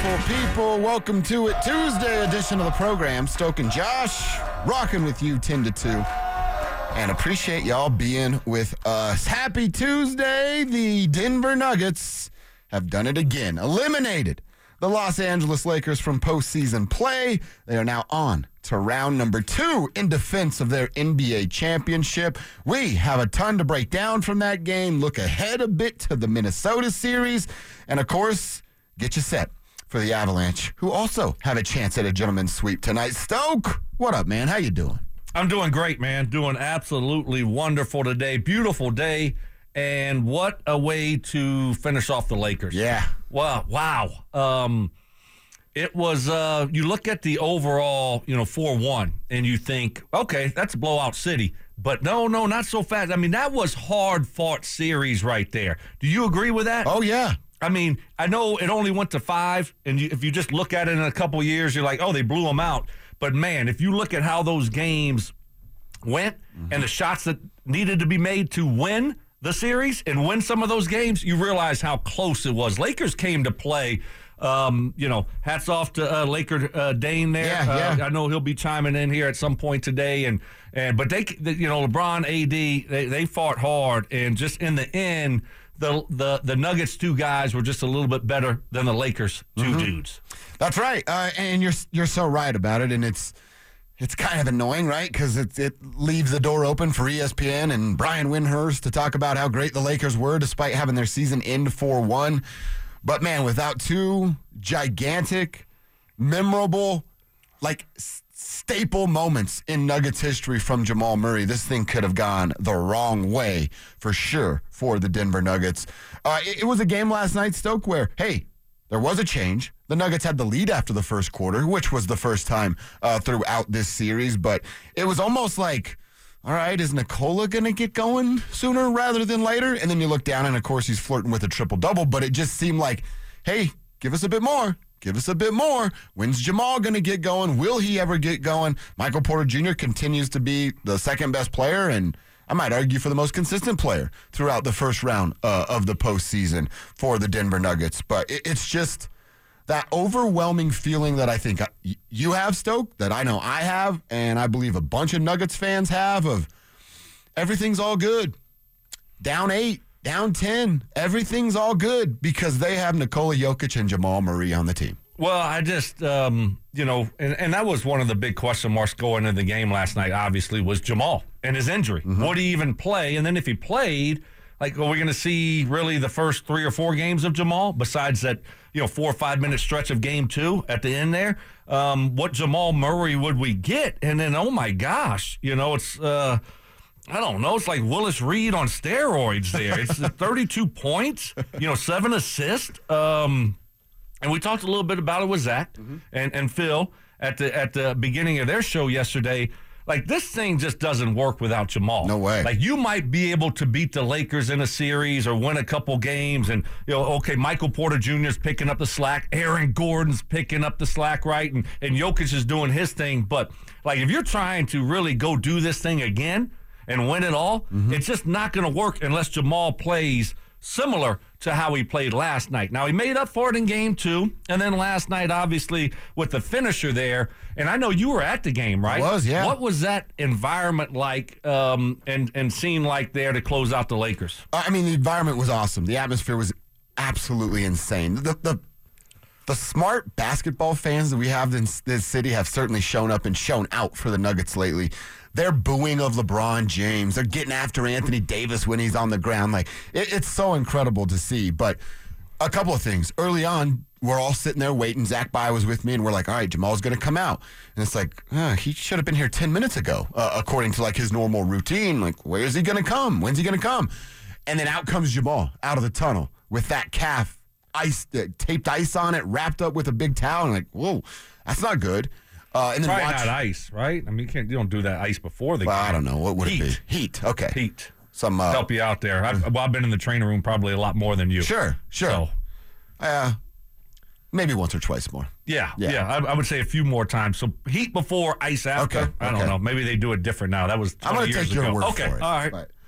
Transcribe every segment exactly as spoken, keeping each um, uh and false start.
beautiful people. Welcome to it, Tuesday edition of the program. Stoke and Josh, rocking with you ten to two. And appreciate y'all being with us. Happy Tuesday. The Denver Nuggets have done it again. Eliminated the Los Angeles Lakers from postseason play. They are now on to round number two in defense of their N B A championship. We have a ton to break down from that game, look ahead a bit to the Minnesota series, and of course, get you set for the Avalanche, who also have a chance at a gentleman's sweep tonight. Stoke, what up, man? How you doing? I'm doing great, man. Doing absolutely wonderful today. Beautiful day. And what a way to finish off the Lakers. Yeah. Wow. Wow. Um, it was, uh, you look at the overall, you know, four one, and you think, okay, that's a blowout city. But no, no, not so fast. I mean, that was hard-fought series right there. Do you agree with that? Oh, yeah. I mean, I know it only went to five, and you, if you just look at it in a couple of years, you're like, oh, they blew them out. But, man, if you look at how those games went mm-hmm. and the shots that needed to be made to win the series and win some of those games, you realize how close it was. Lakers came to play. Um, you know, hats off to uh, Laker uh, Dane there. Yeah, uh, yeah. I know he'll be chiming in here at some point today. And, and but, they, they, you know, LeBron, A D, they, they fought hard. And just in the end, the the the Nuggets two guys were just a little bit better than the Lakers two mm-hmm. dudes. That's right, uh, and you're you're so right about it, and it's it's kind of annoying, right? Because it it leaves the door open for E S P N and Brian Windhorst to talk about how great the Lakers were despite having their season end four one. But man, without two gigantic, memorable, like staple moments in Nuggets history from Jamal Murray, this thing could have gone the wrong way for sure for the Denver Nuggets. Uh, it, it was a game last night, Stoke, where, hey, there was a change. The Nuggets had the lead after the first quarter, which was the first time uh, throughout this series. But it was almost like, all right, is Nikola going to get going sooner rather than later? And then you look down, and, of course, he's flirting with a triple-double. But it just seemed like, hey, give us a bit more. Give us a bit more. When's Jamal going to get going? Will he ever get going? Michael Porter Junior continues to be the second-best player, and I might argue for the most consistent player throughout the first round uh, of the postseason for the Denver Nuggets. But it, it's just that overwhelming feeling that I think you have, Stoke, that I know I have, and I believe a bunch of Nuggets fans have, of everything's all good. Down eight. Down ten, everything's all good because they have Nikola Jokic and Jamal Murray on the team. Well, I just, um, you know, and, and that was one of the big question marks going into the game last night, obviously, was Jamal and his injury. Mm-hmm. Would he even play? And then if he played, like, are we going to see really the first three or four games of Jamal besides that, you know, four or five minute stretch of game two at the end there? Um, what Jamal Murray would we get? And then, oh, my gosh, you know, it's uh, – I don't know. It's like Willis Reed on steroids there. It's thirty-two points, you know, seven assists. Um, and we talked a little bit about it with Zach mm-hmm. and, and Phil at the at the beginning of their show yesterday. Like, this thing just doesn't work without Jamal. No way. Like, you might be able to beat the Lakers in a series or win a couple games. And, you know, okay, Michael Porter Junior's picking up the slack. Aaron Gordon's picking up the slack, right? And, and Jokic is doing his thing. But, like, if you're trying to really go do this thing again and win it all, mm-hmm. it's just not going to work unless Jamal plays similar to how he played last night. Now, he made up for it in game two, and then last night, obviously, with the finisher there. And I know you were at the game, right? I was, yeah. What was that environment like um, and, and scene like there to close out the Lakers? I mean, the environment was awesome. The atmosphere was absolutely insane. The the The smart basketball fans that we have in this city have certainly shown up and shown out for the Nuggets lately. They're booing of LeBron James. They're getting after Anthony Davis when he's on the ground. Like, it, it's so incredible to see. But a couple of things. Early on, we're all sitting there waiting. Zach Bye was with me, and we're like, all right, Jamal's going to come out. And it's like, uh, he should have been here ten minutes ago, uh, according to, like, his normal routine. Like, where is he going to come? When's he going to come? And then out comes Jamal out of the tunnel with that calf ice, uh, taped ice on it, wrapped up with a big towel. And like, whoa, that's not good. Uh, and then Probably watch, not ice, right? I mean, you can't. You don't do that ice before the well, game. I don't know. What would Heat. it be? Heat. Okay. Heat. Some uh, help you out there. I've, well, I've been in the training room probably a lot more than you. Sure. Sure. So, uh, maybe once or twice more. Yeah. Yeah. Yeah. I, I would say a few more times. So heat before, ice after. Okay, I don't okay. know. Maybe they do it different now. That was I'm twenty going to years take your ago. word okay. for it. All right. But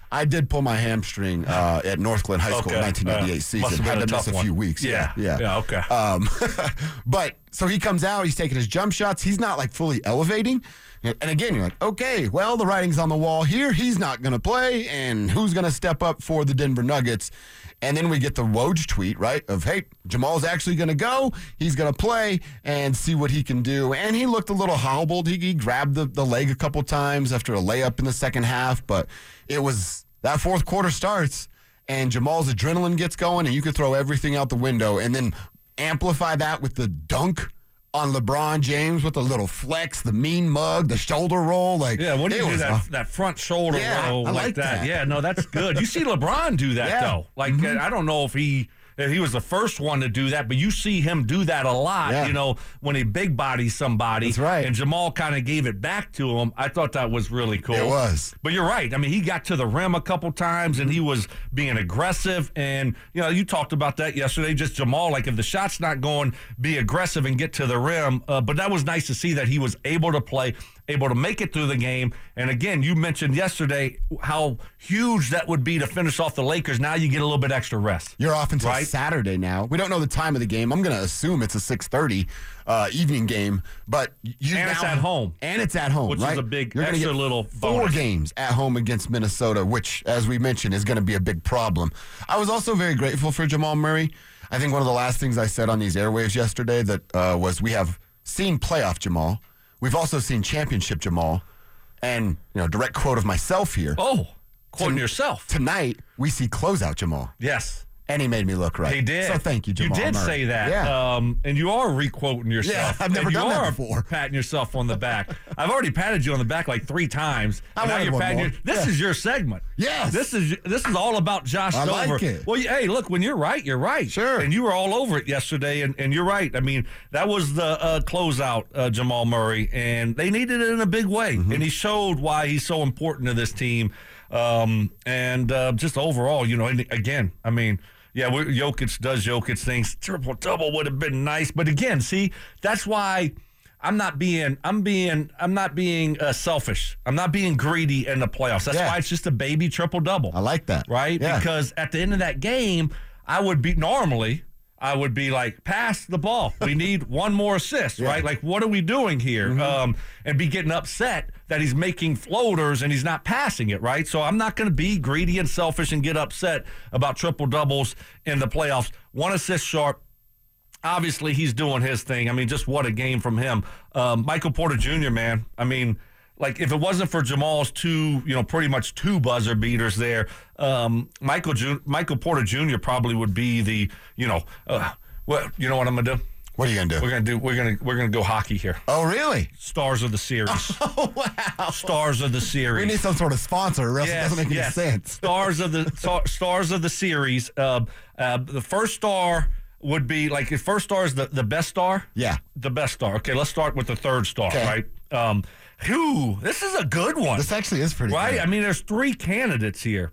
I did pull my hamstring uh, at Northglenn High School Okay. in nineteen ninety-eight Uh, season. must have been Had a to miss tough a one. few weeks. Yeah. Yeah. Yeah, okay. Um, but so he comes out, he's taking his jump shots. He's not like fully elevating. And again, you're like, okay, well, the writing's on the wall here. He's not going to play. And who's going to step up for the Denver Nuggets? And then we get the Woj tweet, right, of, hey, Jamal's actually going to go. He's going to play and see what he can do. And he looked a little hobbled. He, he grabbed the, the leg a couple times after a layup in the second half. But it was that fourth quarter starts, and Jamal's adrenaline gets going, and you could throw everything out the window and then amplify that with the dunk on LeBron James with the little flex, the mean mug, the shoulder roll. Like, Yeah, when it you do was that, a- that front shoulder Yeah, roll I like, like that. that. Yeah, no, that's good. You see LeBron do that, Yeah. though. Like, uh, I don't know if he if he was the first one to do that, but you see him do that a lot, Yeah. you know, when he big bodies somebody. That's right. And Jamal kind of gave it back to him. I thought that was really cool. It was. But you're right. I mean, he got to the rim a couple times, and he was being aggressive. And, you know, you talked about that yesterday, just Jamal, like if the shot's not going, be aggressive and get to the rim. Uh, but that was nice to see that he was able to play, able to make it through the game. And, again, you mentioned yesterday how huge that would be to finish off the Lakers. Now you get a little bit extra rest. You're off until Right. Saturday now. We don't know the time of the game. I'm going to assume it's a six thirty uh, evening game, but you And now, it's at home. And it's at home, Which is right? a big You're gonna extra get little four bonus. games at home against Minnesota, which, as we mentioned, is going to be a big problem. I was also very grateful for Jamal Murray. I think one of the last things I said on these airwaves yesterday that uh, was we have seen playoff Jamal. We've also seen championship Jamal. And, you know, direct quote of myself here. Oh, quoting Ton- yourself. Tonight, we see closeout Jamal. Yes. And he made me look right. He did. So thank you, Jamal You did Murray. say that. Yeah. Um, and you are re-quoting yourself. Yeah, I've never and you done that are before. patting yourself on the back. I've already patted you on the back like three times. I and now wanted you're one patting more. your, This Yeah. is your segment. Yes. This is this is all about Josh I Stover. like it. Well, you- hey, look, when you're right, you're right. Sure. And you were all over it yesterday, and, and you're right. I mean, that was the uh, closeout, uh, Jamal Murray, and they needed it in a big way. Mm-hmm. And he showed why he's so important to this team. Um, and uh, just overall, you know, and again, I mean, yeah, we, Jokic does Jokic things. Triple double would have been nice, but again, see, that's why I'm not being, I'm being, I'm not being uh, selfish. I'm not being greedy in the playoffs. That's Yeah. why it's just a baby triple double. I like that. right? Yeah. Because at the end of that game, I would be normally. I would be like, pass the ball. We need one more assist, Yeah. right? Like, what are we doing here? Mm-hmm. Um, and be getting upset that he's making floaters and he's not passing it, right? So I'm not going to be greedy and selfish and get upset about triple doubles in the playoffs. One assist sharp. Obviously, he's doing his thing. I mean, just what a game from him. Um, Michael Porter Junior, man. I mean, like, if it wasn't for Jamal's two, you know, pretty much two buzzer beaters there, um, Michael Ju- Michael Porter Junior probably would be the, you know, uh, well, you know what I'm gonna do? What are you gonna do? We're gonna do. We're gonna we're gonna go hockey here. Oh, really? Stars of the series. Oh, wow. Stars of the series. We need some sort of sponsor, or else Yes, it doesn't make yes. any sense. Stars of the star- stars of the series. Uh, uh, the first star would be like the first star is the, the best star. Yeah. The best star. Okay, let's start with the third star. Okay. Right. Um, whew, this is a good one. This actually is pretty Right? good. I mean, there's three candidates here.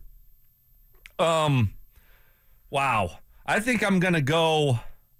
Um, wow. I think I'm gonna go.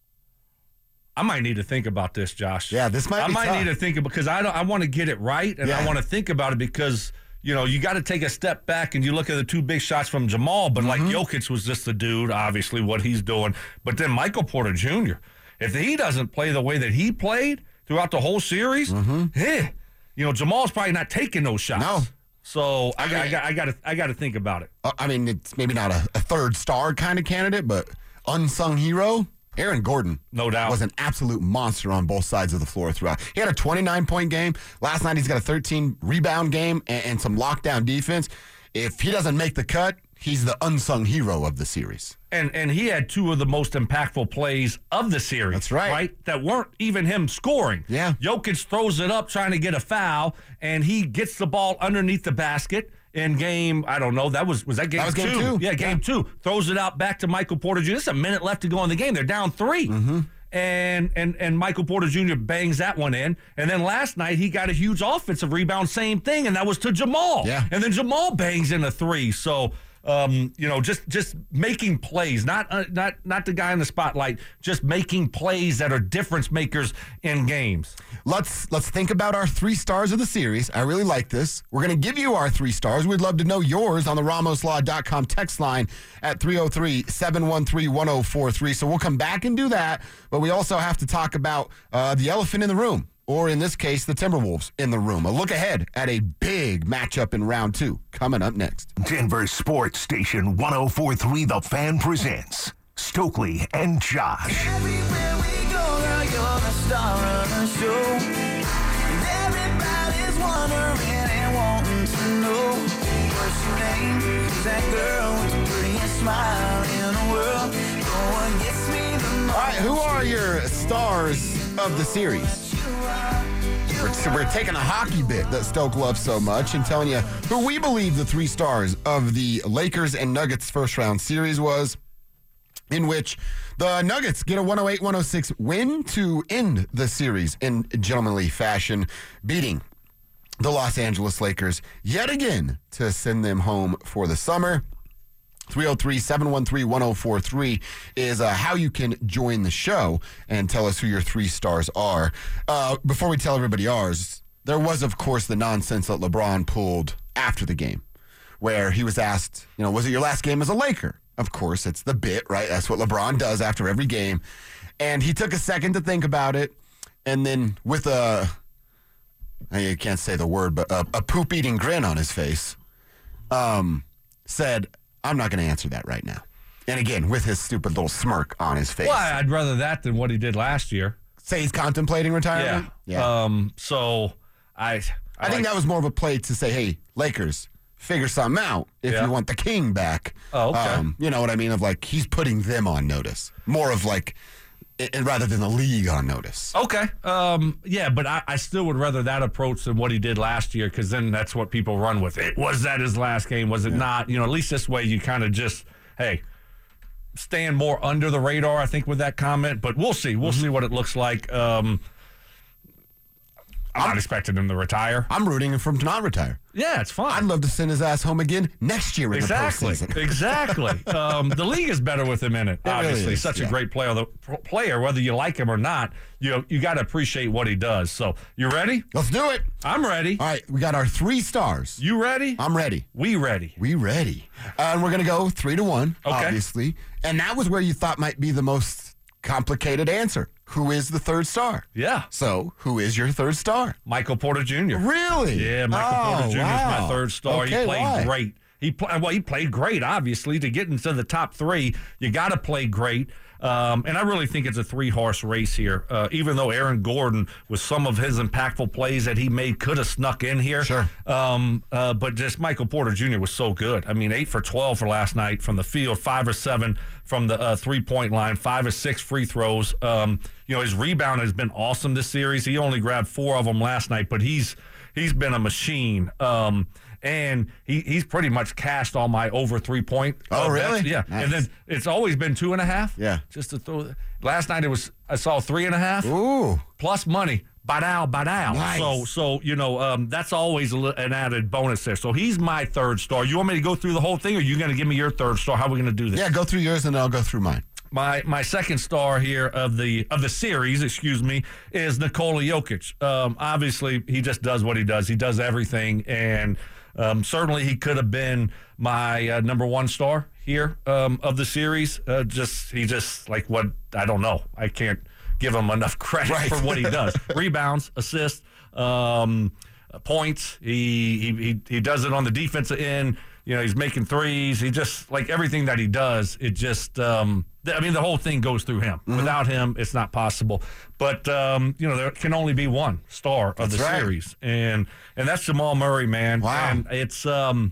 I might need to think about this, Josh. Yeah, this might I be might tough. need to think of because I don't. I want to get it right, and I Yeah. want to think about it because you know you got to take a step back and you look at the two big shots from Jamal, but like Mm-hmm. Jokic was just the dude, obviously what he's doing. But then Michael Porter Junior, if he doesn't play the way that he played throughout the whole series, eh, you know Jamal's probably not taking those shots. Mm-hmm. No. So I, got, I got, I got to, I got to think about it. Uh, I mean, it's maybe not a, a third star kind of candidate, but unsung hero. Aaron Gordon, No doubt. was an absolute monster on both sides of the floor throughout. He had a twenty-nine point game. Last night he's got a thirteen rebound game and, and some lockdown defense. If he doesn't make the cut, he's the unsung hero of the series. And and he had two of the most impactful plays of the series. That's right. Right? That weren't even him scoring. Yeah. Jokic throws it up trying to get a foul, and he gets the ball underneath the basket in game, I don't know, that was was that game That was two? game two. Yeah, game two. Throws it out back to Michael Porter Junior There's a minute left to go in the game. They're down three. Mm-hmm. And and and Michael Porter Junior bangs that one in. And then last night he got a huge offensive rebound, same thing, and that was to Jamal. Yeah. And then Jamal bangs in a three. So um, you know, just just making plays, not uh, not not the guy in the spotlight, just making plays that are difference makers in games. Let's let's think about our three stars of the series. I really like this. We're going to give you our three stars. We'd love to know yours on the ramos law dot com text line at three oh three, seven one three, one oh four three. So we'll come back and do that, but we also have to talk about uh, the elephant in the room, or in this case, the Timberwolves in the room. A look ahead at a big matchup in round two coming up next. Denver Sports Station one oh four three The Fan presents Stokely and Josh. Everywhere we go, girl, you're the star of the show. And everybody's wondering and wanting to know what's your name. Who's that girl with the prettiest smile in the world? No one gets me the most. All right, who are your stars of the series? We're, we're taking a hockey bit that Stoke loves so much and telling you who we believe the three stars of the Lakers and Nuggets first round series was, in which the Nuggets get a one oh eight one oh six win to end the series in gentlemanly fashion, beating the Los Angeles Lakers yet again to send them home for the summer. three oh three, seven one three, one oh four three is uh, how you can join the show and tell us who your three stars are. Uh, before we tell everybody ours, there was, of course, the nonsense that LeBron pulled after the game, where he was asked, you know, was it your last game as a Laker? Of course, it's the bit, right? That's what LeBron does after every game. And he took a second to think about it, and then with a, I can't say the word, but a, a poop-eating grin on his face, um, said, I'm not going to answer that right now. And again, with his stupid little smirk on his face. Well, I'd rather that than what he did last year. Say he's contemplating retirement? Yeah. yeah. Um, so I... I, I like, think that was more of a play to say, hey, Lakers, figure something out if Yeah. you want the king back. Oh, okay. Um, you know what I mean? Of like, he's putting them on notice. More of like, and rather than the league on notice. Okay. Um, yeah, but I, I still would rather that approach than what he did last year, because then that's what people run with. It was that his last game? Was it yeah. not? You know, at least this way you kind of just, hey, stand more under the radar, I think, with that comment. But we'll see. We'll mm-hmm. see what it looks like. Um, I'm, I'm not expecting him to retire. I'm rooting for him to not retire. Yeah, it's fine. I'd love to send his ass home again next year in exactly. the postseason. Exactly. Um, the league is better with him in it, it obviously. Really is, Such yeah. a great player. The player, whether you like him or not, you you got to appreciate what he does. So, you ready? Let's do it. I'm ready. All right, we got our three stars. You ready? I'm ready. We ready. We ready. Uh, and we're going to go three to one, okay. obviously. And that was where you thought might be the most complicated answer. Who is the third star? Yeah. So, who is your third star? Michael Porter Junior Really? Yeah, Michael oh, Porter Junior wow. is my third star. Okay, he played why? great. He play, well, he played great. Obviously, to get into the top three, you got to play great. Um, and I really think it's a three-horse race here. Uh, even though Aaron Gordon, with some of his impactful plays that he made, could have snuck in here. Sure. Um, uh, but just Michael Porter Junior was so good. I mean, eight for twelve for last night from the field, five or seven from the uh, three-point line, five or six free throws. Um, you know, his rebound has been awesome this series. He only grabbed four of them last night, but he's he's been a machine. Um, And he, he's pretty much cashed all my over three point. Oh, uh, really? bets. Yeah. Nice. And then it's always been two and a half. Yeah. Just to throw. Last night it was I saw three and a half. Ooh. Plus money. Badow, badow. Nice. So, so you know, um, that's always a li- an added bonus there. So he's my third star. You want me to go through the whole thing, or are you going to give me your third star? How are we going to do this? Yeah, go through yours and then I'll go through mine. My my second star here of the of the series, excuse me, is Nikola Jokic. Um, obviously, he just does what he does. He does everything, and um, certainly he could have been my uh, number one star here um, of the series. Uh, just he just like what I don't know. I can't give him enough credit right. for what he does. Rebounds, assists, um, points. He, he he he does it on the defensive end. You know, he's making threes. He just, like, everything that he does, it just, um, I mean, the whole thing goes through him. Mm-hmm. Without him, it's not possible. But, um, you know, there can only be one star of that's the right. series. And and that's Jamal Murray, man. Wow. And it's, um,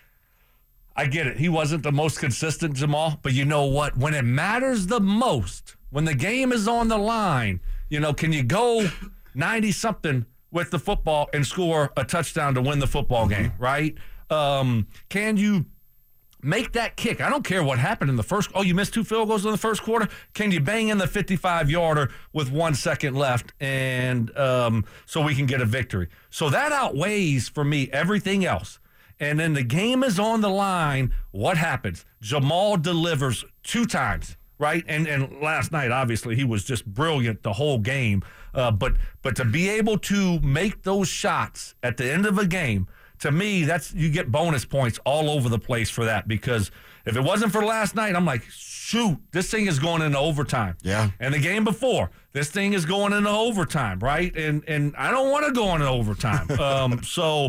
I get it. He wasn't the most consistent, Jamal. But you know what? When it matters the most, when the game is on the line, you know, can you go ninety-something with the football and score a touchdown to win the football game, mm-hmm. right? Um, can you make that kick? I don't care what happened in the first. Oh, you missed two field goals in the first quarter. Can you bang in the fifty-five yarder with one second left, and um, so we can get a victory? So that outweighs for me everything else. and then the game is on the line. What happens? Jamal delivers two times, right? And and last night, obviously, he was just brilliant the whole game. Uh, but but to be able to make those shots at the end of a game, to me, that's you get bonus points all over the place for that, because if it wasn't for last night, I'm like, shoot, this thing is going into overtime. Yeah. And the game before, this thing is going into overtime, right? And and I don't want to go into overtime. um, so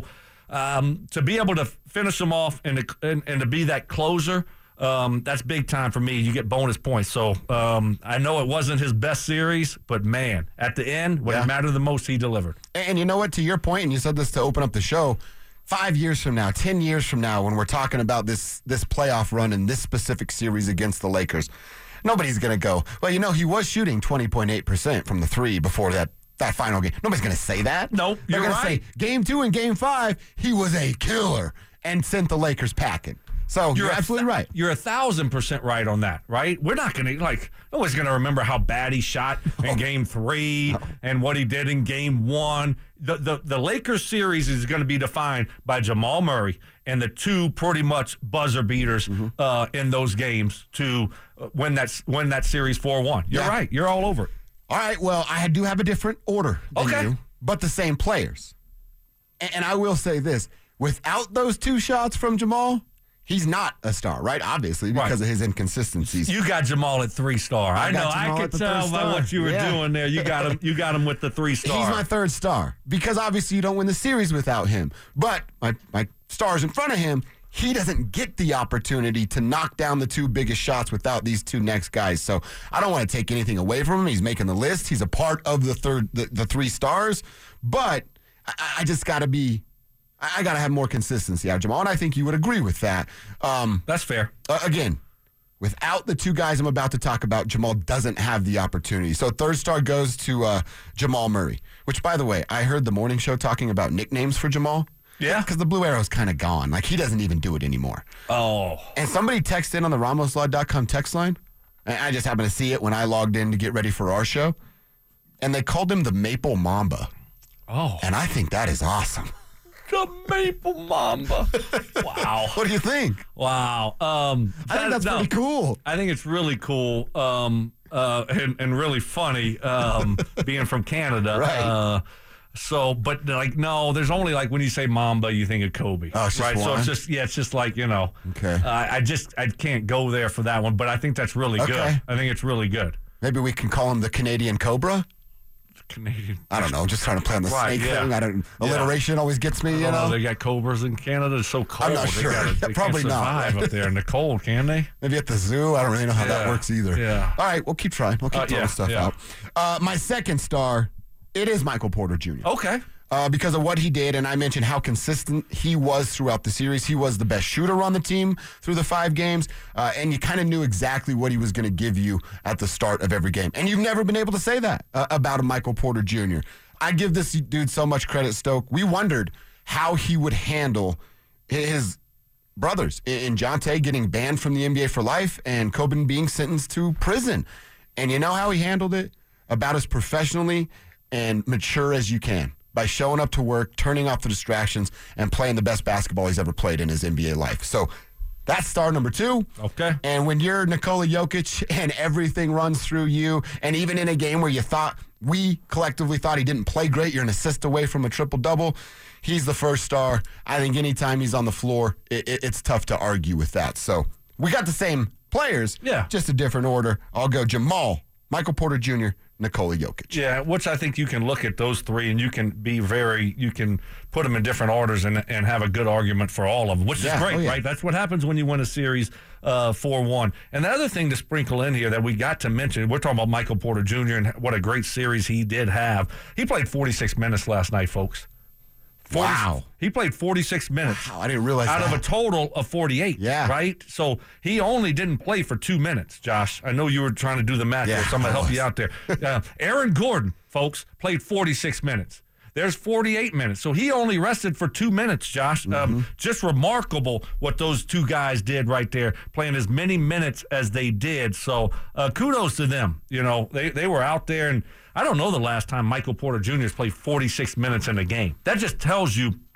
um, to be able to finish them off and to, and, and to be that closer, um, that's big time for me. You get bonus points. So um, I know it wasn't his best series, but man, at the end, when Yeah. it mattered the most, he delivered. And you know what? To your point, and you said this to open up the show, five years from now, ten years from now, when we're talking about this this playoff run in this specific series against the Lakers, nobody's going to go, well, you know, he was shooting twenty point eight percent from the three before that, that final game. Nobody's going to say that. Nope, They're you're going to right. say, game two and game five, he was a killer and sent the Lakers packing. So you're, a absolutely th- right. You're a thousand percent right on that, right? We're not going to, like, nobody's going to remember how bad he shot in game three No. and what he did in game one. The, the, the Lakers series is going to be defined by Jamal Murray and the two pretty much buzzer beaters Mm-hmm. uh, in those games to uh, win that, win that series four one. You're Yeah. right. You're all over it. All right, well, I do have a different order than Okay. you, but the same players. And, and I will say this, without those two shots from Jamal, he's not a star, right? Obviously, because Right. of his inconsistencies. You got Jamal at three star. I, I know. got Jamal I at could the third tell by star. what you were Yeah. doing there. You got him. You got him with the three star. He's my third star because obviously you don't win the series without him. But my, my stars in front of him, he doesn't get the opportunity to knock down the two biggest shots without these two next guys. So I don't want to take anything away from him. He's making the list. He's a part of the third, the, the three stars. But I, I just got to be, I got to have more consistency out of Jamal. And I think you would agree with that. Um, That's fair. uh, again, without the two guys I'm about to talk about, Jamal doesn't have the opportunity. So third star goes to uh, Jamal Murray, which, by the way, I heard the morning show talking about nicknames for Jamal. Yeah. Because the Blue Arrow's kind of gone. Like, he doesn't even do it anymore. Oh. And somebody texted in on the Ramos Law dot com text line. And I just happened to see it when I logged in to get ready for our show. And they called him the Maple Mamba. Oh. And I think that is awesome. The Maple Mamba. Wow. What do you think? Wow. Um, I think that's no, pretty cool. I think it's really cool um, uh, and, and really funny um, being from Canada. Right. Uh, so, but like, no, there's only like when you say Mamba, you think of Kobe. Oh, it's just right. So one? it's just, yeah, it's just like, you know, Okay. uh, I just, I can't go there for that one, but I think that's really good. Okay. I think it's really good. Maybe we can call him the Canadian Cobra? Canadian. I don't know. Just trying to play on the Right, snake yeah. thing. I don't. Alliteration always gets me. You Oh, know. they got cobras in Canada. It's so cold. not They sure. gotta- they Probably can't not, survive right? up there in the cold, can they? Maybe at the zoo. I don't really know how that Yeah, works either. yeah. All right, we'll keep trying. We'll keep Uh, throwing yeah, stuff yeah. out. Uh, my second star, it is Michael Porter Junior Okay. Uh, because of what he did, and I mentioned how consistent he was throughout the series. He was the best shooter on the team through the five games, uh, and you kind of knew exactly what he was going to give you at the start of every game. And you've never been able to say that uh, about a Michael Porter Junior I give this dude so much credit, Stoke. We wondered how he would handle his brothers in Jonte getting banned from the N B A for life and Coben being sentenced to prison. And you know how he handled it? About as professionally and mature as you can, by showing up to work, turning off the distractions, and playing the best basketball he's ever played in his N B A life. So that's star number two. Okay. And when you're Nikola Jokic and everything runs through you, and even in a game where you thought, we collectively thought he didn't play great, you're an assist away from a triple-double, he's the first star. I think anytime he's on the floor, it, it, it's tough to argue with that. So we got the same players, Yeah. just a different order. I'll go Jamal, Michael Porter Junior, Nikola Jokic. Yeah, which I think you can look at those three and you can be very, you can put them in different orders and and have a good argument for all of them, which Yeah, is great, oh, yeah. right? That's what happens when you win a series uh, four one. And the other thing to sprinkle in here that we got to mention, we're talking about Michael Porter Junior and what a great series he did have. He played forty-six minutes last night, folks. forty Wow. He played forty-six minutes. Wow, I didn't realize out that. of a total of forty-eight. Yeah. Right? So he only didn't play for two minutes, Josh. I know you were trying to do the math Yeah, there, so I'm going I to help was. you out there. Uh, Aaron Gordon, folks, played forty-six minutes. There's forty-eight minutes. So he only rested for two minutes, Josh. Mm-hmm. Um, just remarkable what those two guys did right there, playing as many minutes as they did. So uh, kudos to them. You know, they, they were out there, and I don't know the last time Michael Porter Junior has played forty-six minutes in a game. That just tells you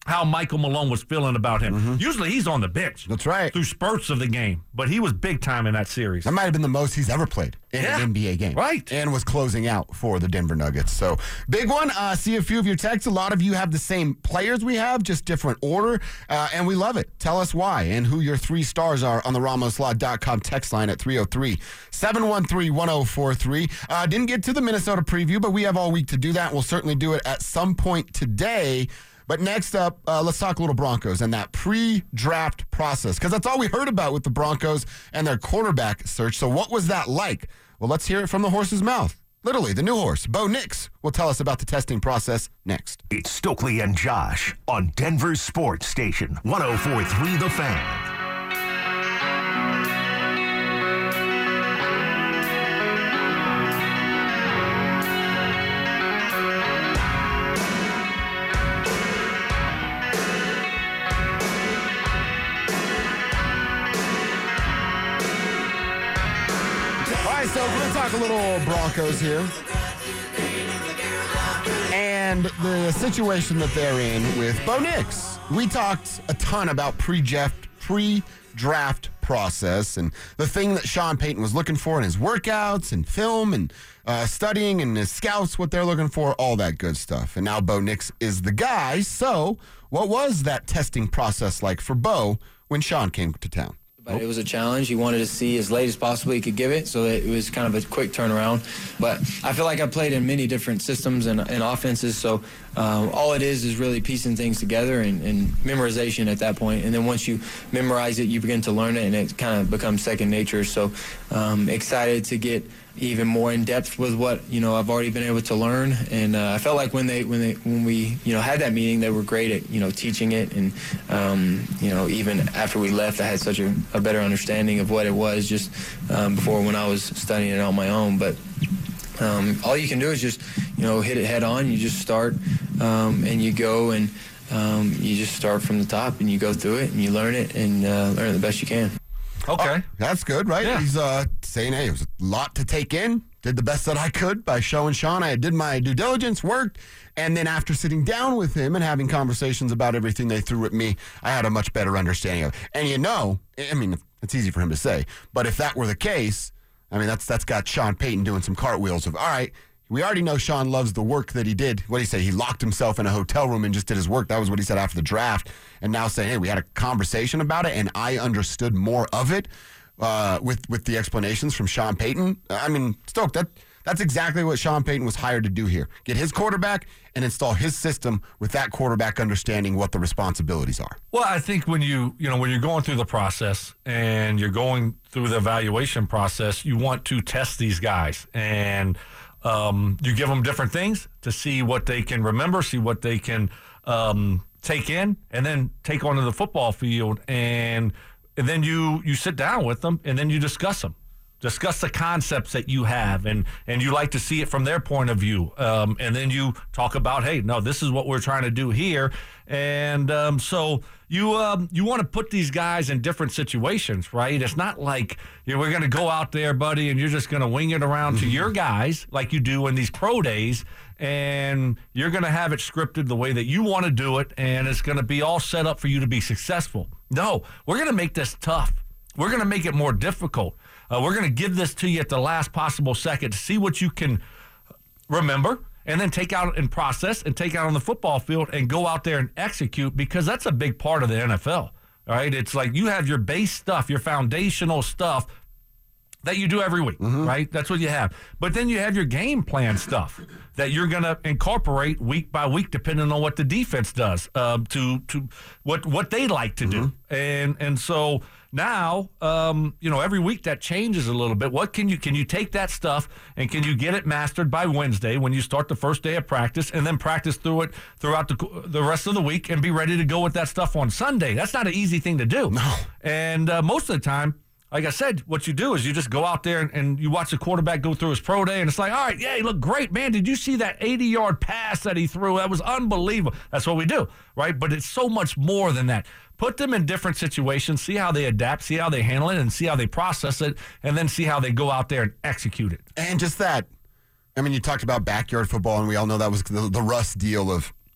how Michael Malone was feeling about him. Mm-hmm. Usually he's on the bench. That's right. Through spurts of the game. But he was big time in that series. That might have been the most he's ever played in Yeah. an N B A game. Right. And was closing out for the Denver Nuggets. So, big one. Uh, see a few of your texts. A lot of you have the same players we have, just different order. Uh, and we love it. Tell us why and who your three stars are on the Ramos Law dot com text line at three oh three, seven one three, one oh four three. Uh, didn't get to the Minnesota preview, but we have all week to do that. We'll certainly do it at some point today. But next up, uh, let's talk a little Broncos and that pre-draft process, because that's all we heard about with the Broncos and their quarterback search. So what was that like? Well, let's hear it from the horse's mouth. Literally, the new horse, Bo Nix, will tell us about the testing process next. It's Stokely and Josh on Denver's Sports Station, one oh four point three The Fan. So we're going to talk a little Broncos here and the situation that they're in with Bo Nix. We talked a ton about pre-draft, pre-draft process and the thing that Sean Payton was looking for in his workouts and film and uh, studying and his scouts, what they're looking for, all that good stuff. And now Bo Nix is the guy. So what was that testing process like for Bo when Sean came to town? But it was a challenge. He wanted to see as late as possible he could give it, so that it was kind of a quick turnaround. But I feel like I played in many different systems and, and offenses, so um, all it is is really piecing things together and, and memorization at that point. And then once you memorize it, you begin to learn it, and it kind of becomes second nature. So um, excited to get even more in depth with what you know I've already been able to learn, and uh, I felt like when they when they when we you know had that meeting, they were great at you know teaching it, and um, you know even after we left, I had such a, a better understanding of what it was just um, before when I was studying it on my own. But um, all you can do is just you know hit it head on. You just start um, and you go and um, you just start from the top and you go through it and you learn it and uh, learn it the best you can. Okay. Oh, that's good, right? Yeah. He's uh, saying, hey, it was a lot to take in. Did the best that I could by showing Sean I did my due diligence, worked, and then after sitting down with him and having conversations about everything they threw at me, I had a much better understanding of it. And you know, I mean, it's easy for him to say, but if that were the case, I mean, that's that's got Sean Payton doing some cartwheels of, all right, we already know Sean loves the work that he did. What did he say? He locked himself in a hotel room and just did his work. That was what he said after the draft. And now saying, hey, we had a conversation about it, and I understood more of it uh, with with the explanations from Sean Payton. I mean, Stoke, that that's exactly what Sean Payton was hired to do here. Get his quarterback and install his system with that quarterback understanding what the responsibilities are. Well, I think when you, you know, when you're going through the process and you're going through the evaluation process, you want to test these guys. And Um, you give them different things to see what they can remember, see what they can um, take in, and then take onto the football field. And, and then you, you sit down with them, and then you discuss them. Discuss the concepts that you have, and, and you like to see it from their point of view. Um, and then you talk about, hey, no, this is what we're trying to do here. And um, so you um, you want to put these guys in different situations, right? It's not like you know, we're going to go out there, buddy, and you're just going to wing it around to your guys like you do in these pro days, and you're going to have it scripted the way that you want to do it, and it's going to be all set up for you to be successful. No, we're going to make this tough. We're going to make it more difficult. Uh, we're going to give this to you at the last possible second to see what you can remember and then take out and process and take out on the football field and go out there and execute, because that's a big part of the N F L, all right? It's like you have your base stuff, your foundational stuff that you do every week, mm-hmm. right? That's what you have. But then you have your game plan stuff that you're going to incorporate week by week, depending on what the defense does, uh, to to what what they like to mm-hmm. do. And and so now, um, you know, every week that changes a little bit. What can you can you take that stuff and can you get it mastered by Wednesday when you start the first day of practice, and then practice through it throughout the the rest of the week and be ready to go with that stuff on Sunday? That's not an easy thing to do. No. And uh, most of the time, like I said, what you do is you just go out there and, and you watch the quarterback go through his pro day, and it's like, all right, yeah, he looked great, man. Did you see that eighty-yard pass that he threw? That was unbelievable. That's what we do, right? But it's so much more than that. Put them in different situations, see how they adapt, see how they handle it, and see how they process it, and then see how they go out there and execute it. And just that, I mean, you talked about backyard football, and we all know that was the, the Russ deal of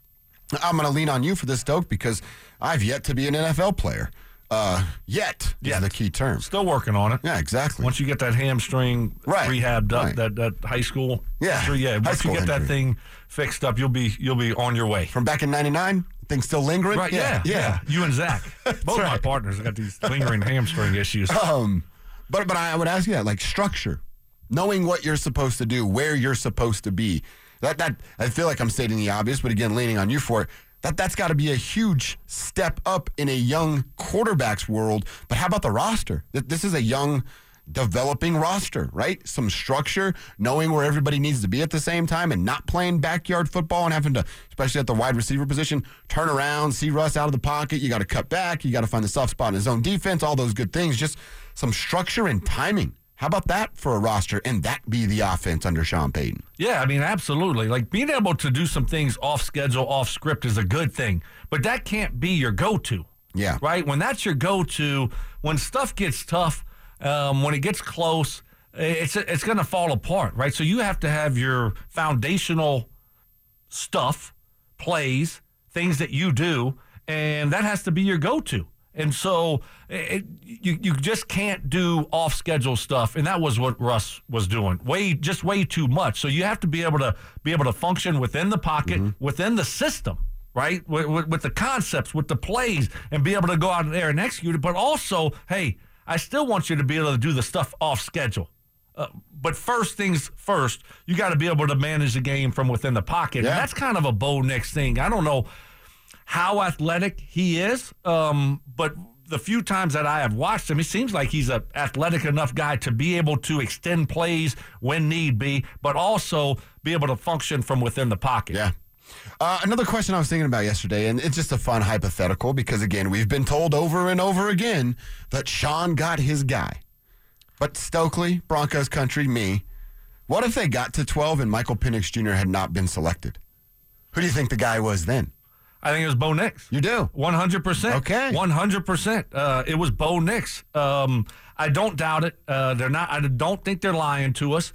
I'm going to lean on you for this, Stoke, because I've yet to be an N F L player. Uh, yet is Yet. the key term. Still working on it. Yeah, exactly. Once you get that hamstring Right, rehabbed up, right. that, that high school, Yeah, injury, yeah. high Once you school get that injury. thing fixed up, you'll be you'll be on your way. From back in ninety-nine, things still lingering? Right? Yeah, yeah. You and Zach, both my right. partners, have got these lingering hamstring issues. Um, but but I would ask you that, like structure, knowing what you're supposed to do, where you're supposed to be. That that I feel like I'm stating the obvious, but again, leaning on you for it. That that's got to be a huge step up in a young quarterback's world. But how about the roster? Th- This is a young, developing roster, right? Some structure, knowing where everybody needs to be at the same time, and not playing backyard football and having to, especially at the wide receiver position, turn around, see Russ out of the pocket. You got to cut back. You got to find the soft spot in his own defense. All those good things. Just some structure and timing. How about that for a roster, and that be the offense under Sean Payton? Yeah, I mean, absolutely. Like, being able to do some things off schedule, off script is a good thing, but that can't be your go-to. Yeah. Right? When that's your go-to, when stuff gets tough, um, when it gets close, it's it's going to fall apart, right? So you have to have your foundational stuff, plays, things that you do, and that has to be your go-to. And so it, you you just can't do off-schedule stuff, and that was what Russ was doing, way just way too much. So you have to be able to be able to function within the pocket, mm-hmm. within the system, right, with, with, with the concepts, with the plays, and be able to go out there and execute it. But also, hey, I still want you to be able to do the stuff off-schedule. Uh, but first things first, you got to be able to manage the game from within the pocket, Yeah. and that's kind of a Bo Nix thing. I don't know how athletic he is, um, but the few times that I have watched him, it seems like he's an athletic enough guy to be able to extend plays when need be, but also be able to function from within the pocket. Yeah. Uh, another question I was thinking about yesterday, and it's just a fun hypothetical because, again, we've been told over and over again that Sean got his guy. But Stokely, Broncos country, me, what if they got to twelve and Michael Penix Junior had not been selected? Who do you think the guy was then? I think it was Bo Nix. You do? one hundred percent. Okay. one hundred percent. Uh, it was Bo Nix. Um, I don't doubt it. Uh, they're not. I don't think they're lying to us.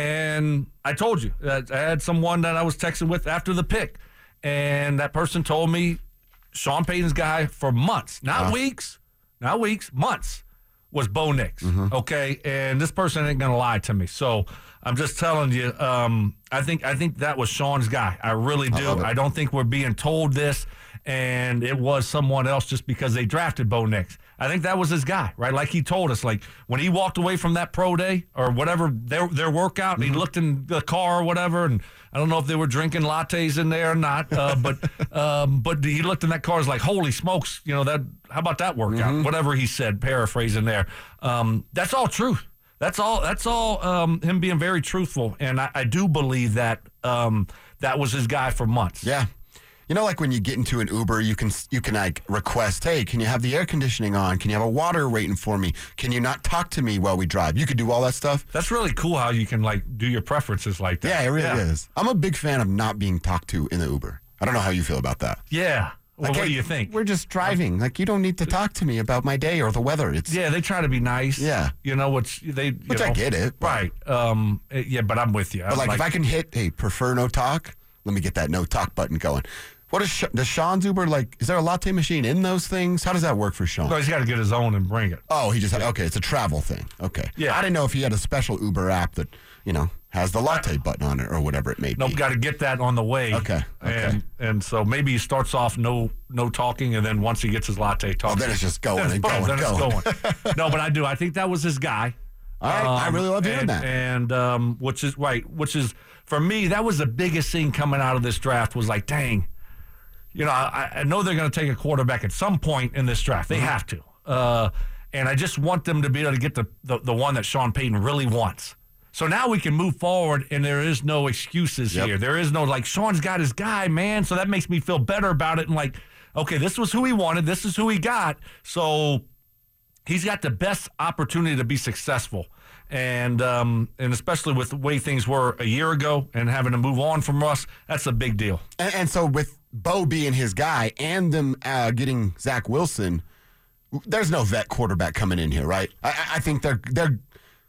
And I told you, that I had someone that I was texting with after the pick, and that person told me Sean Payton's guy for months, not Uh. weeks, not weeks, months, was Bo Nix. Mm-hmm. Okay, and this person ain't gonna lie to me. So I'm just telling you. Um, I think I think that was Sean's guy. I really do. love it. I don't think we're being told this, and it was someone else just because they drafted Bo Nix. I think that was his guy, right? Like he told us, like when he walked away from that pro day or whatever their their workout, and Mm-hmm. he looked in the car or whatever, and I don't know if they were drinking lattes in there or not, uh, but um, but he looked in that car, was like, holy smokes, you know that? How about that workout? Mm-hmm. Whatever he said, paraphrasing there. Um, that's all true. That's all. That's all. Um, him being very truthful, and I, I do believe that um, that was his guy for months. Yeah. You know, like when you get into an Uber, you can you can like request, hey, can you have the air conditioning on? Can you have a water waiting for me? Can you not talk to me while we drive? You could do all that stuff. That's really cool how you can like do your preferences like that. Yeah, it really is. I'm a big fan of not being talked to in the Uber. I don't know how you feel about that. Yeah. Well, Like, what hey, do you think? We're just driving. Like, you don't need to talk to me about my day or the weather. It's Yeah, they try to be nice. Yeah. You know what's they. You Which I know, get it, but- Right. Um. eh, Yeah, but I'm with you. But like, if I can hit, hey, prefer no talk, let me get that no talk button going. What is, Sh- does Sean's Uber, like, is there a latte machine in those things? How does that work for Sean? no, he's got to get his own and bring it. Oh, he just had, okay, it's a travel thing. Okay. Yeah. I didn't know if he had a special Uber app that, you know, has the latte button on it or whatever it may Nope, be. got to get that on the way. Okay, okay. And and so maybe he starts off no no talking, and then once he gets his latte talking, Oh, then it's just going then and it's, boom, going, then going. it's going. No, but I do. I think that was his guy. All right, I really love hearing and, that. And um, which is right, which is for me, that was the biggest thing coming out of this draft was like, dang, you know, I, I know they're going to take a quarterback at some point in this draft. They Mm-hmm. have to, uh, and I just want them to be able to get the, the the one that Sean Payton really wants. So now we can move forward, and there is no excuses Yep. here. There is no like Sean's got his guy, man. So that makes me feel better about it. And like, okay, this was who he wanted. This is who he got. So he's got the best opportunity to be successful. And um, and especially with the way things were a year ago and having to move on from Russ, that's a big deal. And, and so with Bo being his guy and them uh, getting Zach Wilson, there's no vet quarterback coming in here, right? I, I think they're they're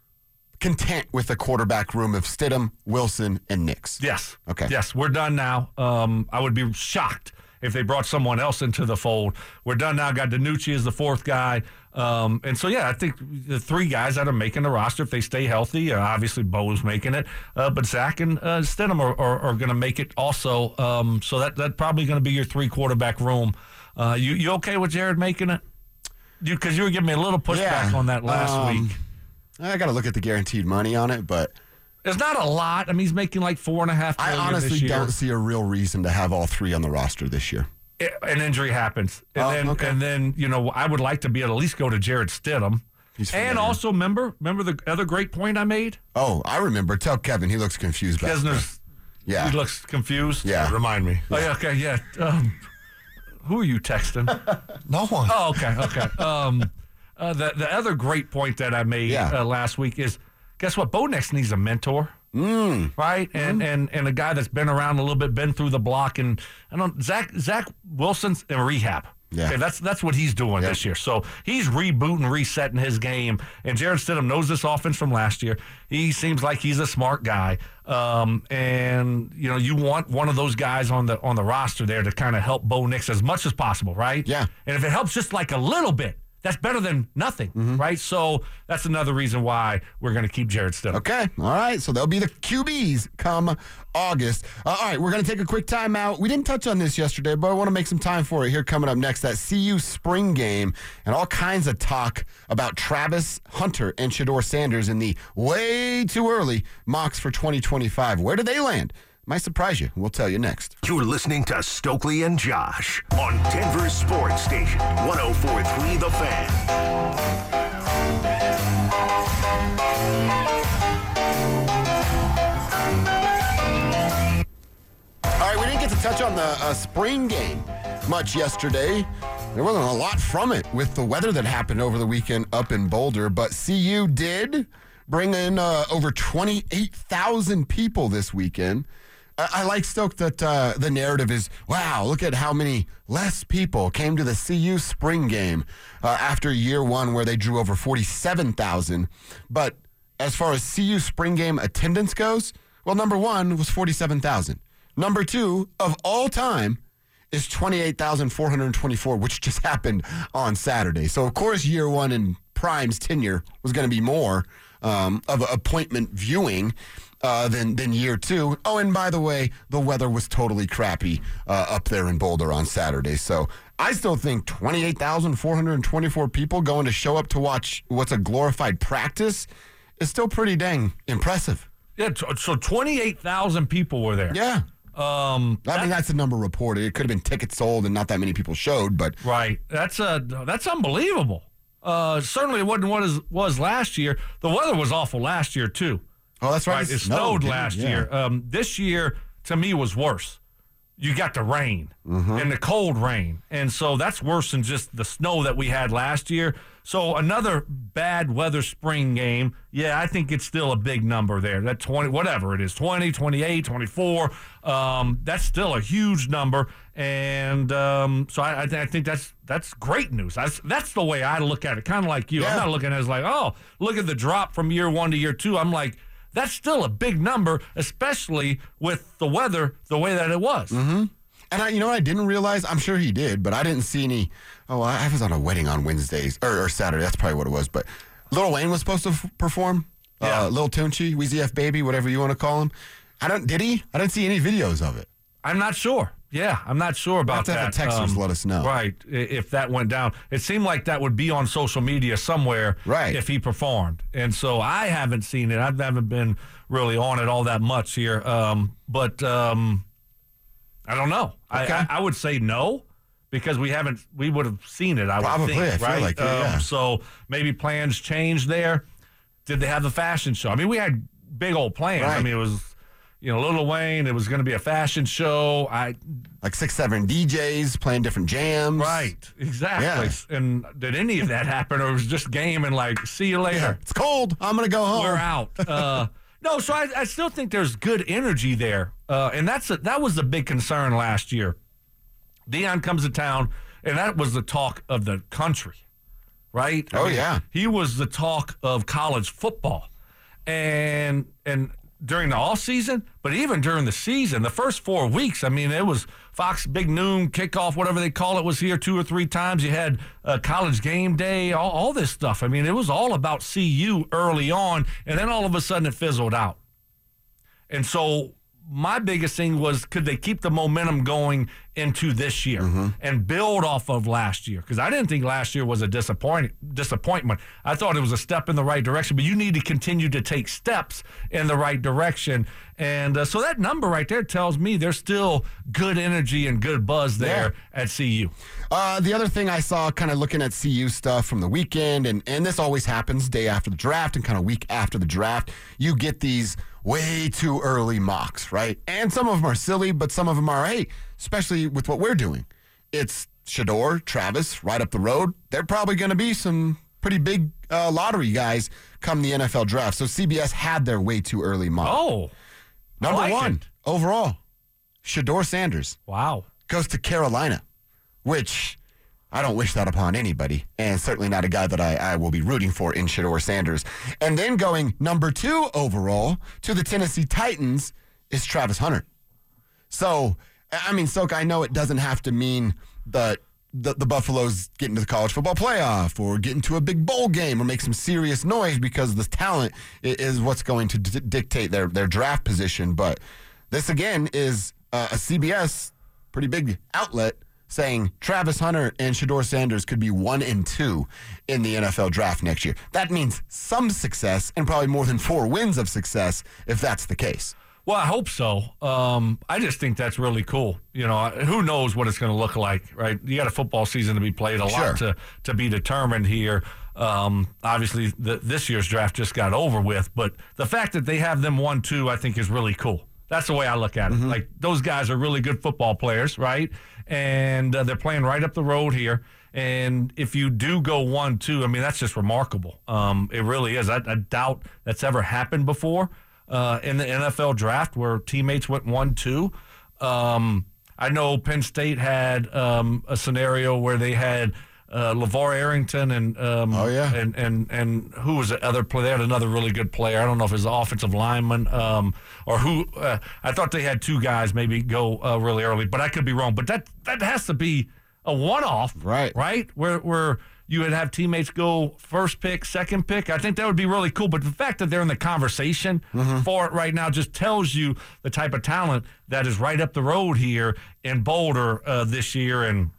content with the quarterback room of Stidham, Wilson, and Nix. Yes. Okay. Yes, we're done now. Um, I would be shocked if they brought someone else into the fold. We're done now. Got DiNucci as the fourth guy. Um, and so, yeah, I think the three guys that are making the roster, if they stay healthy, uh, obviously Bo's making it, uh, but Zach and uh, Stidham are, are, are going to make it also. Um, so that that's probably going to be your three quarterback room. Uh, you you okay with Jared making it? Because you, you were giving me a little pushback Yeah, on that last um, week. I got to look at the guaranteed money on it, but It's not a lot. I mean, he's making like four and a half I million honestly this year. don't see a real reason to have all three on the roster this year. It- an injury happens, and Oh, then okay. and then you know I would like to be able to at least go to Jared Stidham. He's And familiar. also remember remember the other great point I made? Oh, I remember. Tell Kevin he looks confused back there. Kesner's Yeah. he looks confused. Yeah. Remind me. Oh, yeah, okay, yeah. Um, who are you texting? No one. Oh, okay, okay. Um, uh, the the other great point that I made Yeah. uh, last week is, guess what? Bo Nix needs a mentor, Mm. right? And and and a guy that's been around a little bit, been through the block, and I don't Zach Zach Wilson's in rehab. Yeah. Okay, that's that's what he's doing Yep. this year. So he's rebooting, resetting his game. And Jared Stidham knows this offense from last year. He seems like he's a smart guy. Um, and you know, you want one of those guys on the on the roster there to kind of help Bo Nix as much as possible, right? Yeah. And if it helps just like a little bit, that's better than nothing, Mm-hmm. right? So that's another reason why we're going to keep Jared Stidham. Okay. All right. So they'll be the Q Bs come August. Uh, all right. We're going to take a quick timeout. We didn't touch on this yesterday, but I want to make some time for it here coming up next. That C U spring game and all kinds of talk about Travis Hunter and Shador Sanders in the way too early mocks for twenty twenty-five. Where do they land? Might surprise you. We'll tell you next. You're listening to Stokely and Josh on Denver's Sports Station, one oh four point three The Fan. All right, we didn't get to touch on the uh, spring game much yesterday. There wasn't a lot from it with the weather that happened over the weekend up in Boulder, but C U did bring in uh, over twenty-eight thousand people this weekend. I, I like, Stoke, that uh, the narrative is, wow, look at how many less people came to the C U spring game uh, after year one where they drew over forty-seven thousand. But as far as C U spring game attendance goes, well, number one was forty-seven thousand. Number two of all time is twenty-eight thousand four hundred twenty-four, which just happened on Saturday. So, of course, year one in Prime's tenure was going to be more um, of appointment viewing uh, than, than year two. Oh, and by the way, the weather was totally crappy uh, up there in Boulder on Saturday. So I still think twenty-eight thousand four hundred twenty-four people going to show up to watch what's a glorified practice is still pretty dang impressive. Yeah, t- so twenty-eight thousand people were there. Yeah. Um, I mean, that's the number reported. It could have been tickets sold and not that many people showed, but Right. That's uh, that's unbelievable. Uh, certainly it wasn't what it was last year. The weather was awful last year, too. oh, that's right. Right. It snowed didn't it? last Yeah. year. Um, this year, to me, was worse. You got the rain Mm-hmm. and the cold rain. And so that's worse than just the snow that we had last year. So another bad weather spring game. Yeah, I think it's still a big number there. That twenty, whatever it is, twenty, twenty-eight, twenty-four. Um, that's still a huge number. And um, so I, I, th- I think that's that's great news. That's, that's the way I look at it, kind of like you. I'm Yeah. not looking at it as like, oh, look at the drop from year one to year two. I'm like, that's still a big number, especially with the weather the way that it was. Mm-hmm. And I, you know what I didn't realize? I'm sure he did, but I didn't see any. Oh, I was on a wedding on Wednesdays or, or Saturday. That's probably what it was. But Lil Wayne was supposed to f- perform. Yeah. Uh, Lil Tunechi, Weezy F Baby, whatever you want to call him. I don't. Did he? I didn't see any videos of it. I'm not sure. Yeah, I'm not sure about We'll have to have that. the texters let us know. Right, i- if that went down. It seemed like that would be on social media somewhere Right. if he performed. And so I haven't seen it. I haven't been really on it all that much here. Um, but um, I don't know. Okay. I, I, I would say no. Because we haven't, we would have seen it. I Probably, would think, I feel right? like it, yeah. So maybe plans changed there. Did they have the fashion show? I mean, we had big old plans. I Right. mean, it was, you know, Lil Wayne. It was going to be a fashion show. I Like six, seven D Js playing different jams. right, exactly. Yeah. And did any of that happen, or was it just game and like, see you later? Yeah. It's cold. I'm gonna go home. We're out. Uh, no, so I, I still think there's good energy there, uh, and that's a, that was the big concern last year. Deion comes to town, and that was the talk of the country, right? I Oh, mean, yeah. he was the talk of college football, and and during the off season, but even during the season, the first four weeks, I mean, it was Fox Big Noon kickoff, whatever they call it, was here two or three times. You had uh, College Game Day, all, all this stuff. I mean, it was all about C U early on, and then all of a sudden it fizzled out. And so my biggest thing was, could they keep the momentum going into this year mm-hmm. and build off of last year? Because I didn't think last year was a disappoint, disappointment. I thought it was a step in the right direction, but you need to continue to take steps in the right direction. And uh, so that number right there tells me there's still good energy and good buzz there yeah. at C U. Uh, the other thing I saw kind of looking at C U stuff from the weekend, and, and this always happens day after the draft and kind of week after the draft, you get these way too early mocks, right? And some of them are silly, but some of them are, hey, especially with what we're doing. It's Shedeur, Travis, right up the road. They're probably going to be some pretty big uh, lottery guys come the N F L draft. So C B S had their way too early mock. Oh, Number like one, it. overall, Shedeur Sanders. Wow. Goes to Carolina, which I don't wish that upon anybody, and certainly not a guy that I, I will be rooting for in Shedeur Sanders. And then going number two overall to the Tennessee Titans is Travis Hunter. So, I mean, Soka, I know it doesn't have to mean that the, the Buffaloes get into the college football playoff or get into a big bowl game or make some serious noise, because the talent is what's going to d- dictate their, their draft position. But this, again, is uh, a C B S pretty big outlet saying Travis Hunter and Shedeur Sanders could be one and two in the N F L draft next year. That means some success and probably more than four wins of success if that's the case. Well, I hope so. Um, I just think that's really cool. You know, who knows what it's going to look like, right? You got a football season to be played, a Sure. lot to, to be determined here. Um, obviously, the, this year's draft just got over with, but the fact that they have them one two, I think, is really cool. That's the way I look at it. Mm-hmm. Like, those guys are really good football players, right? And uh, they're playing right up the road here. And if you do go one two, I mean, that's just remarkable. Um, it really is. I, I doubt that's ever happened before. Uh, in the N F L draft where teammates went one two. Um, I know Penn State had um, a scenario where they had uh, LeVar Arrington and um, oh, yeah. and, and and who was the other player? They had another really good player. I don't know if it was an offensive lineman um, or who. Uh, I thought they had two guys maybe go uh, really early, but I could be wrong. But that that has to be a one-off, right? Right? Where where you would have teammates go first pick, second pick. I think that would be really cool. But the fact that they're in the conversation mm-hmm. for it right now just tells you the type of talent that is right up the road here in Boulder uh, this year, and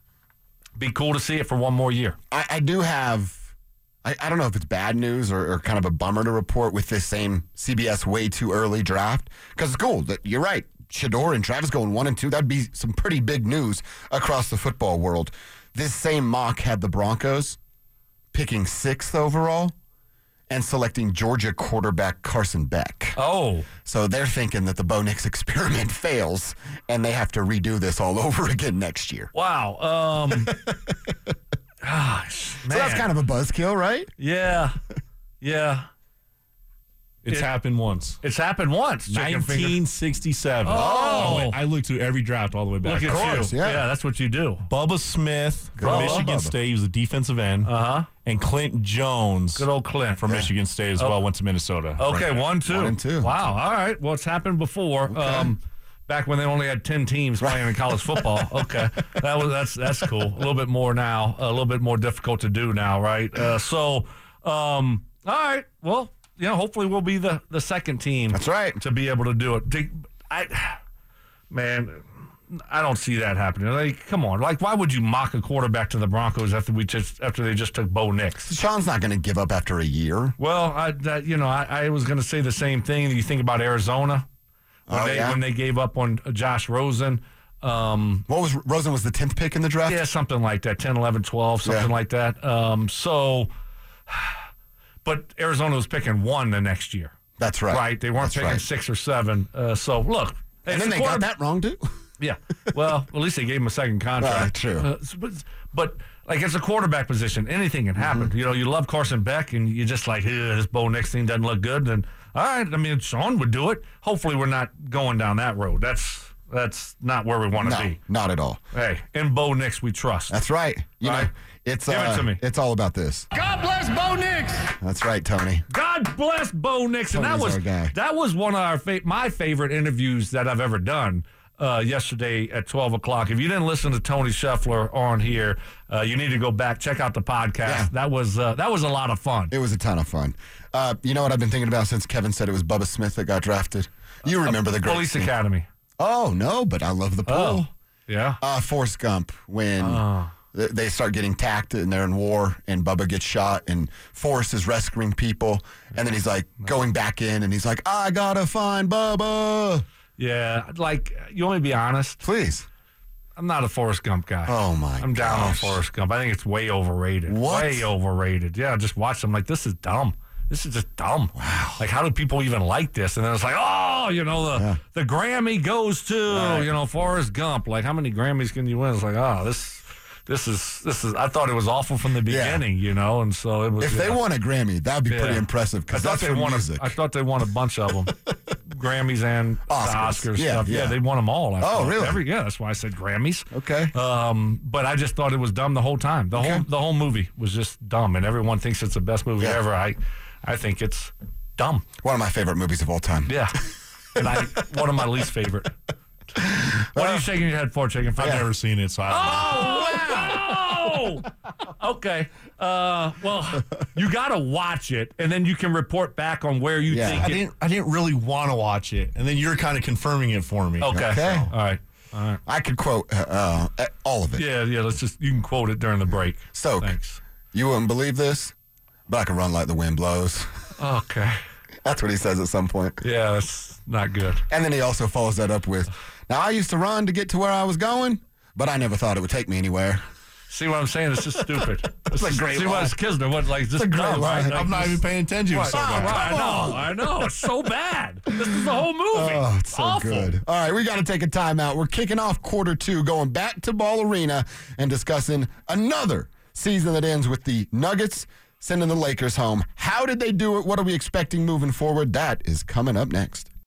be cool to see it for one more year. I, I do have, I, I don't know if it's bad news or, or kind of a bummer to report with this same C B S way too early draft, because it's cool. That you're right. Shedeur and Travis going one and two, that'd be some pretty big news across the football world. This same mock had the Broncos picking sixth overall and selecting Georgia quarterback Carson Beck. Oh. So they're thinking that the Bo Nix experiment fails and they have to redo this all over again next year. Wow. Um, gosh, man. So that's kind of a buzzkill, right? Yeah. Yeah. It's It- happened once. It's happened once. chicken finger. nineteen sixty-seven. Oh. I looked through every draft all the way back. Look at course, you. yeah. Yeah, that's what you do. Bubba Smith from Bubba. Michigan Bubba. State. He was a defensive end. Uh-huh. And Clint Jones Good old Clint. from Michigan State as well. Went to Minnesota. Okay, Right. one, two. One and two. Wow. All right. Well, it's happened before. Um, back when they only had ten teams playing in college football. Okay, that was that's that's cool. A little bit more now. A little bit more difficult to do now, right? Uh, so, um, all right. Well, you know, hopefully we'll be the the second team. That's right. To be able to do it. To- I, man. I don't see that happening. Like, come on. Like, why would you mock a quarterback to the Broncos after we just after they just took Bo Nix? Sean's not going to give up after a year. Well, I, that, you know, I, I was going to say the same thing. You think about Arizona when, Oh, they, yeah? when they gave up on Josh Rosen. Um, What was Rosen was the tenth pick in the draft? yeah, something like that, ten, eleven, twelve, something Yeah. like that. Um, so, but Arizona was picking one the next year. That's right. Right? They weren't That's picking right. six or seven. Uh, so, look. And it's then a they got quarterback- that wrong, too. Yeah. Well, at least they gave him a second contract. Uh, true. Uh, but, but, like, it's a quarterback position. Anything can happen. Mm-hmm. You know, you love Carson Beck, and you're just like, "Ugh, this Bo Nix thing doesn't look good." And, all right, I mean, Sean would do it. Hopefully we're not going down that road. That's that's not where we want to No, be. not at all. Hey, in Bo Nix we trust. That's right. You Right. know, It's Give uh, it to me. It's all about this. God bless Bo Nix. That's right, Tony. God bless Bo Nix. And that Tony's was our guy. that was one of our fa- my favorite interviews that I've ever done. Uh, yesterday at twelve o'clock. If you didn't listen to Tony Scheffler on here, uh, you need to go back, check out the podcast. Yeah. That was uh, that was a lot of fun. It was a ton of fun. Uh, you know what I've been thinking about since Kevin said it was Bubba Smith that got drafted? You remember the great Police scene. Academy. Oh, no, but I love the pool. Oh, yeah. Uh, Forrest Gump, when Oh. th- they start getting tacked and they're in war and Bubba gets shot and Forrest is rescuing people. And then he's like going back in and he's like, I gotta find Bubba. Yeah, like, you want me to be honest? Please. I'm not a Forrest Gump guy. Oh, my I'm down gosh. on Forrest Gump. I think it's way overrated. What? Way overrated. Yeah, just watch them like, this is dumb. This is just dumb. Wow. Like, how do people even like this? And then it's like, oh, you know, the Yeah. the Grammy goes to, Right. you know, Forrest Gump. Like, how many Grammys can you win? It's like, oh, this this is, this is, I thought it was awful from the Yeah. beginning, you know, and so it was. If they yeah. won a Grammy, that would be pretty Yeah. impressive I because thought that's they for won. music. A, I thought they won a bunch of them, Grammys and Oscars. the Oscars Yeah, stuff. Yeah. yeah. they won them all. I Oh, thought. really? Every, yeah, that's why I said Grammys. Okay. Um, but I just thought it was dumb the whole time. The Okay. whole the whole movie was just dumb, and everyone thinks it's the best movie Yeah. ever. I I think it's dumb. One of my favorite movies of all time. Yeah, and I one of my least favorite. What are you shaking your head for, Chicken? I've never seen it, so I don't know. Oh, wow! Okay. Uh, well, you got to watch it, and then you can report back on where you Yeah. think I it. didn't. I didn't really want to watch it, and then you're kind of confirming it for me. Okay. Okay. All right. All right. I could quote uh, uh, all of it. Yeah, yeah. Let's just you can quote it during the break. So, Thanks. you wouldn't believe this, but I can run like the wind blows. Okay. That's what he says at some point. Yeah, that's not good. And then he also follows that up with, now I used to run to get to where I was going, but I never thought it would take me anywhere. See what I'm saying? It's just stupid. It's a great See what line. it's Kisner? What like just a great dumb, right? line. Like, I'm not this- even paying attention. Right. So Oh, bad. right, I know. I know. It's so bad. This is the whole movie. Oh, it's so Awful. good. All right, we got to take a timeout. We're kicking off quarter two, going back to Ball Arena and discussing another season that ends with the Nuggets sending the Lakers home. How did they do it? What are we expecting moving forward? That is coming up next.